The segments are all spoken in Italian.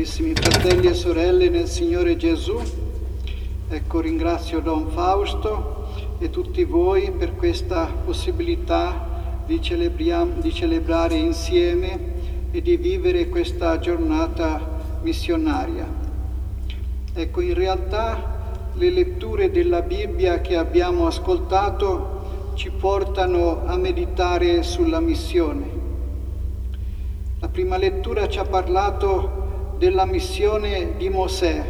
Carissimi fratelli e sorelle nel Signore Gesù, ecco, ringrazio Don Fausto e tutti voi per questa possibilità di celebrare insieme e di vivere questa giornata missionaria. Ecco, in realtà le letture della Bibbia che abbiamo ascoltato ci portano a meditare sulla missione. La prima lettura ci ha parlato della missione di Mosè.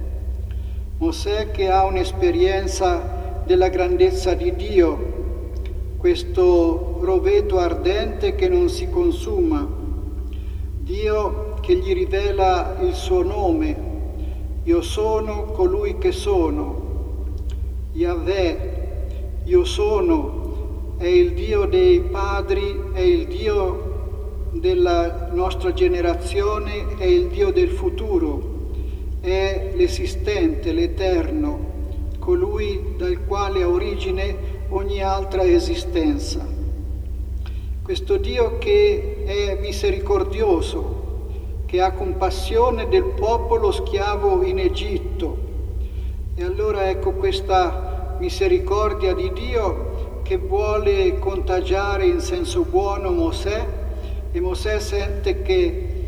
Mosè che ha un'esperienza della grandezza di Dio, questo roveto ardente che non si consuma, Dio che gli rivela il suo nome: io sono colui che sono. Yahweh, io sono, è il Dio dei padri, è il Dio della nostra generazione, è il Dio del futuro, è l'esistente, l'eterno, colui dal quale ha origine ogni altra esistenza. Questo Dio che è misericordioso, che ha compassione del popolo schiavo in Egitto. E allora ecco questa misericordia di Dio che vuole contagiare in senso buono Mosè, e Mosè sente che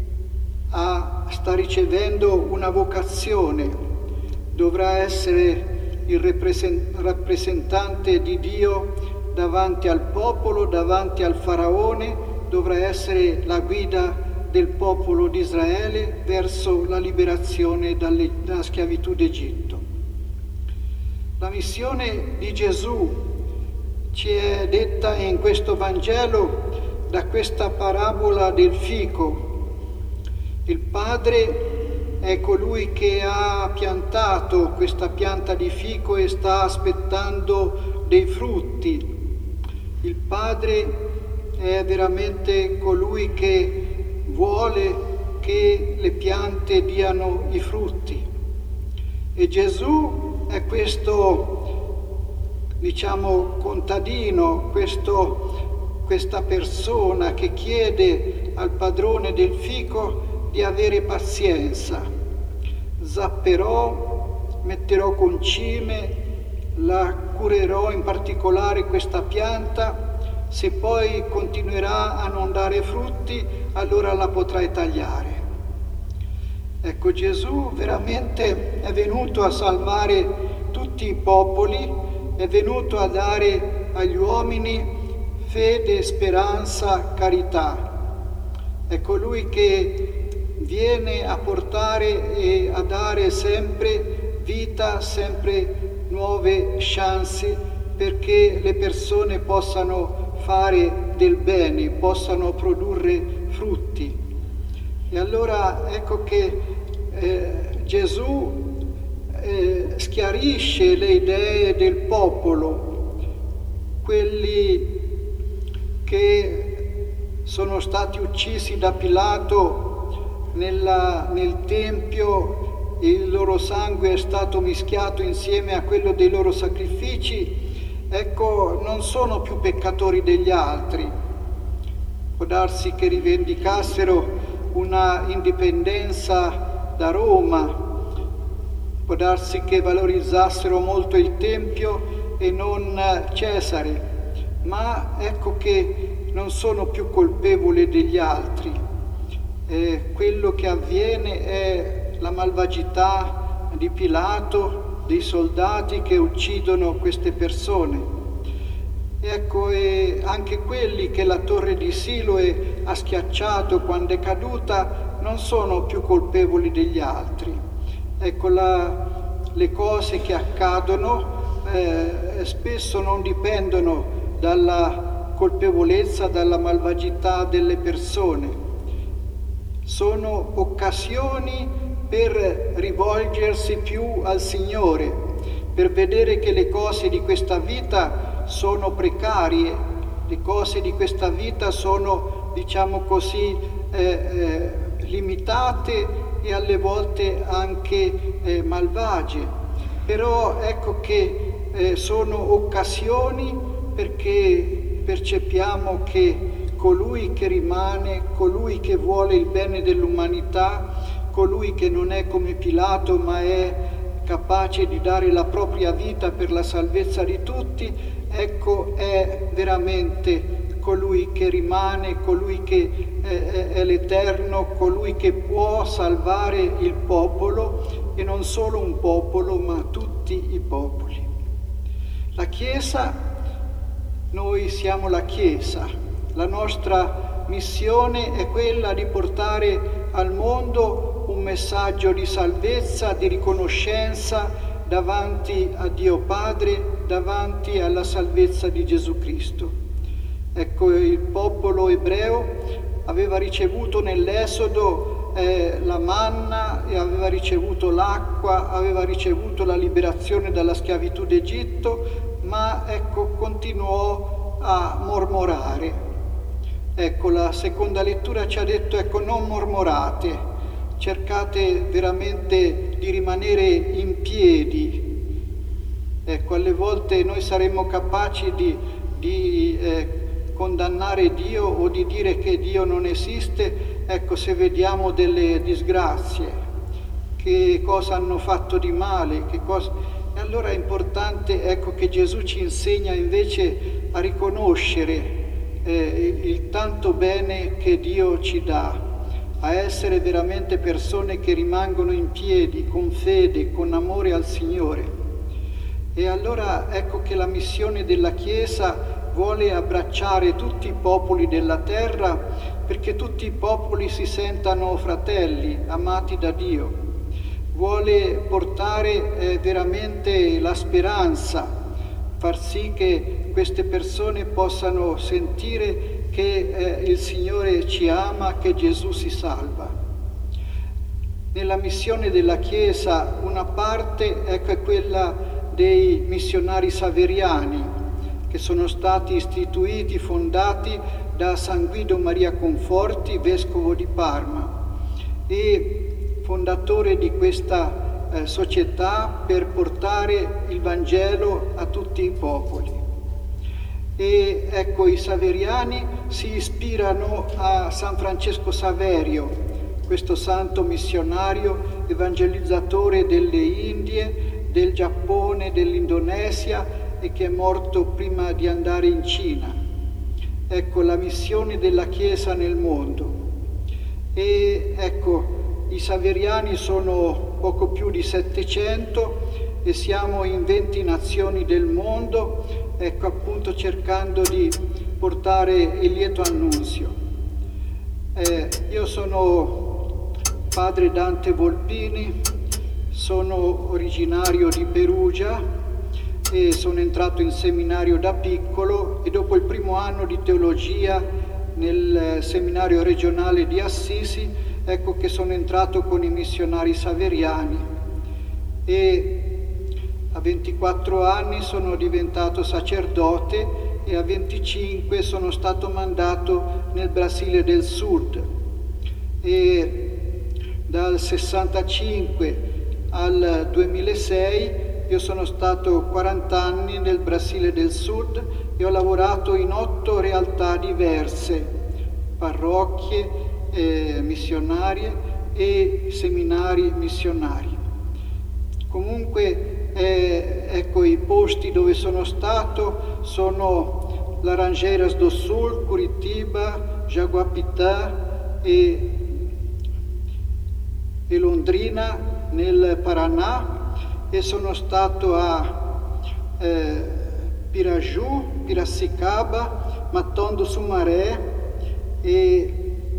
sta ricevendo una vocazione, dovrà essere il rappresentante di Dio davanti al popolo, davanti al faraone, dovrà essere la guida del popolo di Israele verso la liberazione dalla schiavitù d'Egitto. La missione di Gesù ci è detta in questo Vangelo da questa parabola del fico. Il padre è colui che ha piantato questa pianta di fico e sta aspettando dei frutti. Il padre è veramente colui che vuole che le piante diano i frutti. E Gesù è questo, contadino, questa persona che chiede al padrone del fico di avere pazienza. Zapperò, metterò concime, la curerò in particolare questa pianta, se poi continuerà a non dare frutti, allora la potrai tagliare. Ecco, Gesù veramente è venuto a salvare tutti i popoli, è venuto a dare agli uomini fede, speranza, carità. È colui che viene a portare e a dare sempre vita, sempre nuove chance perché le persone possano fare del bene, possano produrre frutti. E allora ecco che Gesù schiarisce le idee del popolo, quelli che sono stati uccisi da Pilato nel Tempio, il loro sangue è stato mischiato insieme a quello dei loro sacrifici, ecco, non sono più peccatori degli altri. Può darsi che rivendicassero una indipendenza da Roma, può darsi che valorizzassero molto il Tempio e non Cesare, ma ecco che non sono più colpevoli degli altri. Quello che avviene è la malvagità di Pilato, dei soldati che uccidono queste persone. Ecco, e anche quelli che la torre di Siloe ha schiacciato quando è caduta non sono più colpevoli degli altri. Ecco, le cose che accadono spesso non dipendono dalla colpevolezza, dalla malvagità delle persone. Sono occasioni per rivolgersi più al Signore, per vedere che le cose di questa vita sono precarie, le cose di questa vita sono, limitate e alle volte anche malvagie. Però ecco che sono occasioni perché percepiamo che colui che rimane, colui che vuole il bene dell'umanità, colui che non è come Pilato ma è capace di dare la propria vita per la salvezza di tutti, ecco, è veramente colui che rimane, colui che è l'Eterno, colui che può salvare il popolo, e non solo un popolo, ma tutti i popoli. La Chiesa, noi siamo la Chiesa, la nostra missione è quella di portare al mondo un messaggio di salvezza, di riconoscenza davanti a Dio Padre, davanti alla salvezza di Gesù Cristo. Ecco, il popolo ebreo aveva ricevuto nell'Esodo la manna, e aveva ricevuto l'acqua, aveva ricevuto la liberazione dalla schiavitù d'Egitto, ma ecco, continuò a mormorare. Ecco, la seconda lettura ci ha detto, ecco, non mormorate, cercate veramente di rimanere in piedi. Ecco, alle volte noi saremmo capaci di condannare Dio o di dire che Dio non esiste, ecco, se vediamo delle disgrazie, che cosa hanno fatto di male, E allora è importante, ecco, che Gesù ci insegna invece a riconoscere il tanto bene che Dio ci dà, a essere veramente persone che rimangono in piedi, con fede, con amore al Signore. E allora ecco che la missione della Chiesa vuole abbracciare tutti i popoli della terra, perché tutti i popoli si sentano fratelli, amati da Dio. Vuole portare veramente la speranza, far sì che queste persone possano sentire che il Signore ci ama, che Gesù si salva. Nella missione della Chiesa una parte, ecco, è quella dei missionari saveriani, che sono stati istituiti, fondati da San Guido Maria Conforti, vescovo di Parma, e fondatore di questa società per portare il Vangelo a tutti i popoli. E ecco, i saveriani si ispirano a San Francesco Saverio, questo santo missionario evangelizzatore delle Indie, del Giappone, dell'Indonesia, e che è morto prima di andare in Cina. Ecco la missione della Chiesa nel mondo. E ecco, i saveriani sono poco più di 700 e siamo in 20 nazioni del mondo, ecco, appunto cercando di portare il lieto annunzio. Io sono padre Dante Volpini, sono originario di Perugia, e sono entrato in seminario da piccolo, e dopo il primo anno di teologia nel seminario regionale di Assisi, ecco che sono entrato con i missionari saveriani, e a 24 anni sono diventato sacerdote, e a 25 sono stato mandato nel Brasile del Sud, e dal 65 al 2006 io sono stato 40 anni nel Brasile del Sud e ho lavorato in 8 realtà diverse, parrocchie missionarie e seminari missionari. Comunque, ecco, i posti dove sono stato sono Laranjeiras do Sul, Curitiba, Jaguapitã e Londrina nel Paraná, e sono stato a Piraju, Piracicaba, Matão do Sumaré e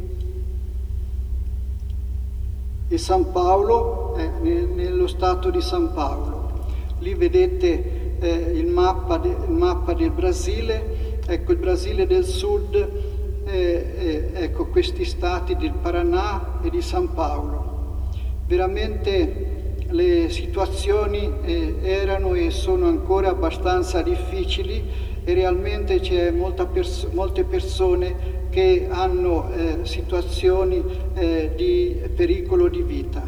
San Paolo, nello stato di San Paolo. Lì vedete il mappa del Brasile. Ecco, il Brasile del Sud, ecco questi stati del Paraná e di San Paolo. Veramente le situazioni erano e sono ancora abbastanza difficili, e realmente c'è molte persone che hanno situazioni di pericolo di vita.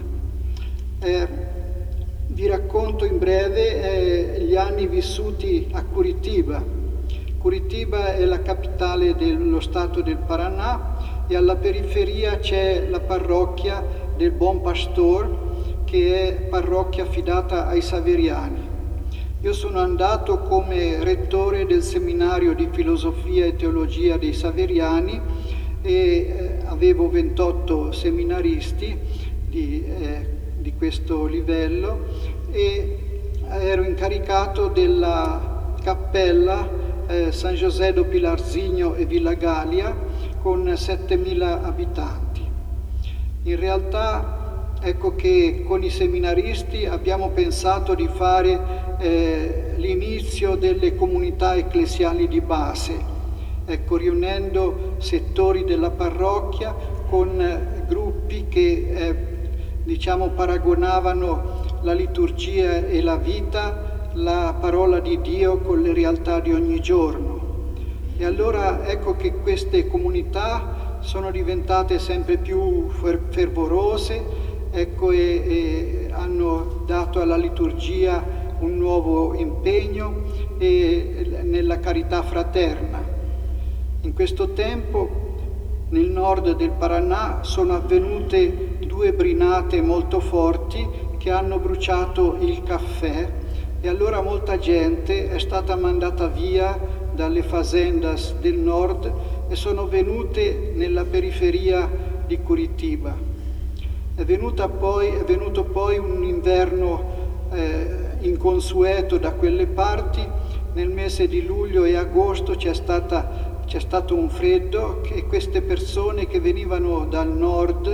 Vi racconto in breve gli anni vissuti a Curitiba. Curitiba è la capitale dello stato del Paraná, e alla periferia c'è la parrocchia del Buon Pastor, che è parrocchia affidata ai Saveriani. Io sono andato come rettore del seminario di filosofia e teologia dei Saveriani e avevo 28 seminaristi di questo livello e ero incaricato della cappella San José do Pilarzinho e Villa Galia con 7.000 abitanti. In realtà ecco che con i seminaristi abbiamo pensato di fare l'inizio delle comunità ecclesiali di base, ecco, riunendo settori della parrocchia con gruppi che diciamo paragonavano la liturgia e la vita, la parola di Dio con le realtà di ogni giorno. E allora ecco che queste comunità sono diventate sempre più fervorose, ecco, e hanno dato alla liturgia un nuovo impegno e nella carità fraterna. In questo tempo nel nord del Paraná sono avvenute 2 brinate molto forti che hanno bruciato il caffè e allora molta gente è stata mandata via dalle fazendas del nord e sono venute nella periferia di Curitiba. È venuto poi un inverno inconsueto da quelle parti. Nel mese di luglio e agosto c'è stato un freddo e queste persone che venivano dal nord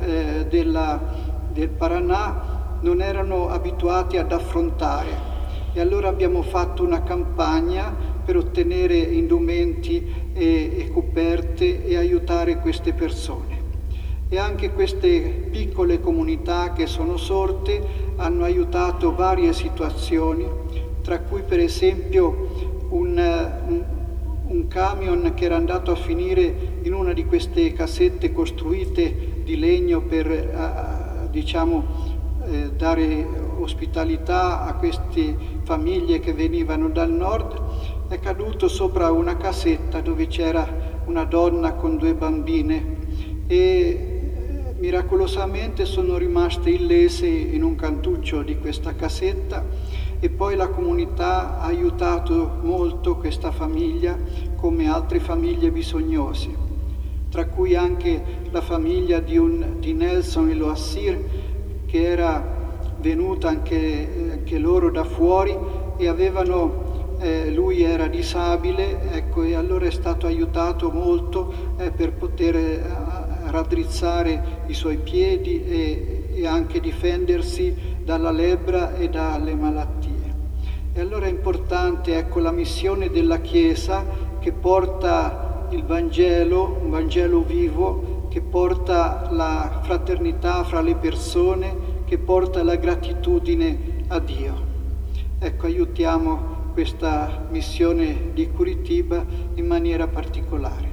del Paraná non erano abituati ad affrontare. E allora abbiamo fatto una campagna per ottenere indumenti e coperte e aiutare queste persone. E anche queste piccole comunità che sono sorte hanno aiutato varie situazioni, tra cui per esempio un camion che era andato a finire in una di queste casette costruite di legno per dare ospitalità a queste famiglie che venivano dal nord, è caduto sopra una casetta dove c'era una donna con 2 bambine e miracolosamente sono rimaste illese in un cantuccio di questa casetta e poi la comunità ha aiutato molto questa famiglia come altre famiglie bisognose, tra cui anche la famiglia di Nelson Eloassir, che era venuta anche loro da fuori e lui era disabile, ecco, e allora è stato aiutato molto per poter raddrizzare i suoi piedi e anche difendersi dalla lebbra e dalle malattie. E allora è importante, ecco, la missione della Chiesa che porta il Vangelo, un Vangelo vivo, che porta la fraternità fra le persone, che porta la gratitudine a Dio. Ecco, aiutiamo questa missione di Curitiba in maniera particolare.